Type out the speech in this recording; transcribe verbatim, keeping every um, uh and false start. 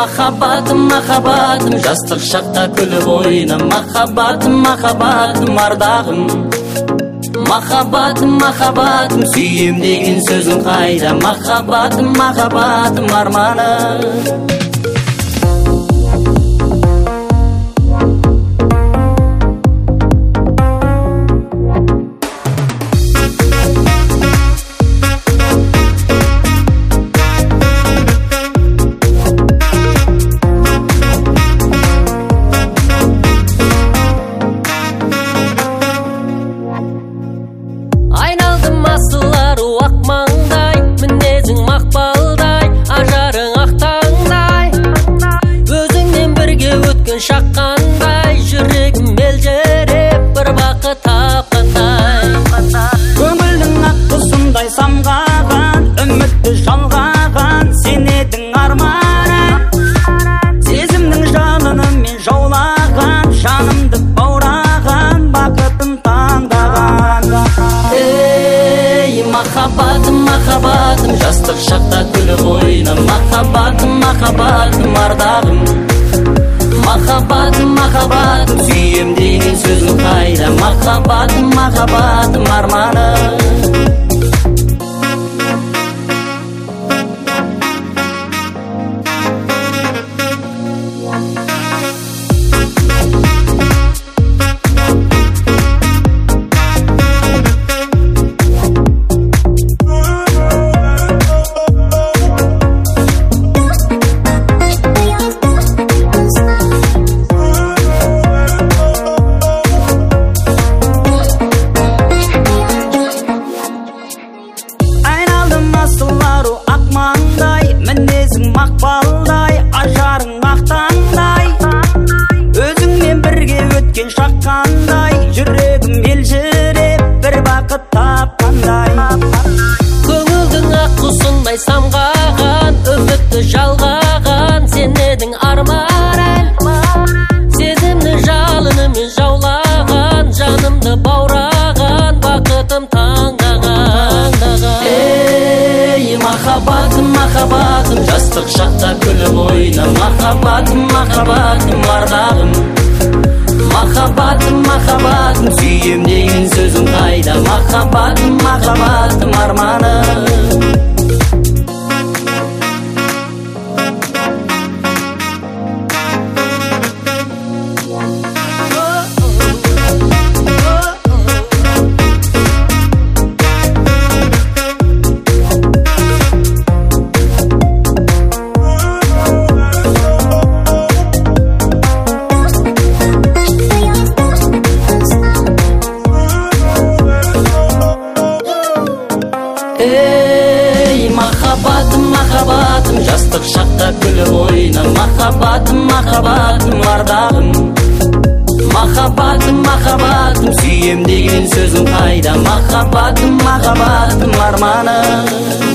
махаббатым, махаббатым, жастық шақта күліп ойна. Махаббатым, махаббатым, ардағым. Махаббатым, махаббатым, сүйем деген сөзің қайда? Махаббатым, махаббатым, арманым. Айналдым асылары ақ маңдай, мінезің мақпалдай, ажарың ақтаңдай. Өзіңнен бірге өткен шақ қандай, жүрегім елжіреп бір бақыт тапқандай. Көңілдің ақ құсындай самғаған, үмітті жалғаған, сен едің арманым. Сезімнің жалынымен жаулаған, жанымды баураған, бақытын таңдаған. Махаббатым, махаббатым, жастық шақта күліп ойна. Махаббатым, махаббатым, ардағым. Махаббатым, махаббатым, сүйем деген сөзің қайда? Махаббатым, махаббатым, арманым. Асылару ақ маңдай, мінезің мақпалдай, ажарың ақтаңдай. Өзіңмен бірге өткен шақ қандай, жүрегім елжіреп бір бақыт тапқандай. Көңілдің ақ құсындай самғаған, үмітті жалғаған, сен едің арманым. Сезімнің жалынымен жаулаған, жанымды баураған, бақытым таңдаған. Махаббатым, махаббатым, жастық шақта күліп ойна. Махаббатым, махаббатым, ардағым. Махаббатым, махаббатым, сүйем деген сөзің қайда? Махаббатым, махаббатым, арманым. Махаббатым, махаббатым, жастық шақта күліп ойна. Махаббатым, махаббатым, ардағым. Махаббатым, махаббатым, сүйем деген сөзің қайда? Махаббатым, махаббатым, арманым.